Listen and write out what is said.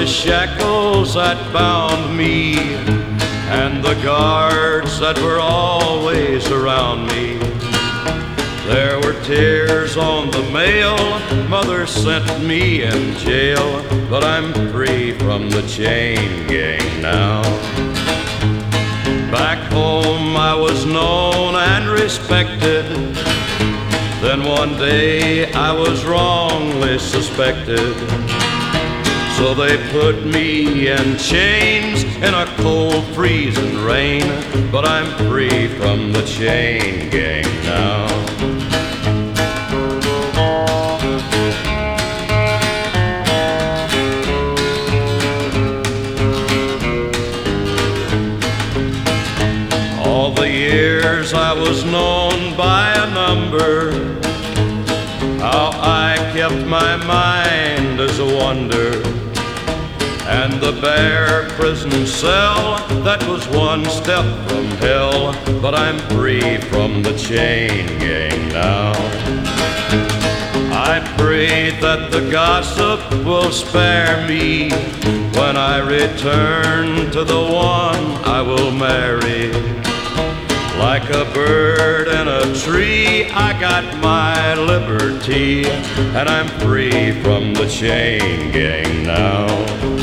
the shackles that bound me and the guards that were always around me. There were tears on the mail Mother sent me in jail, but I'm free from the chain gang now. Back home I was known and respected. Then one day I was wrongly suspected. So they put me in chains in a cold freezing rain, but I'm free from the chain gang now. All the years I was known by a number. How I kept my mind is a wonder. And the bare prison cell, that was one step from hell, but I'm free from the chain gang now. I pray that the gossip will spare me when I return to the one I will marry. Like a bird in a tree, I got my liberty, and I'm free from the chain gang now.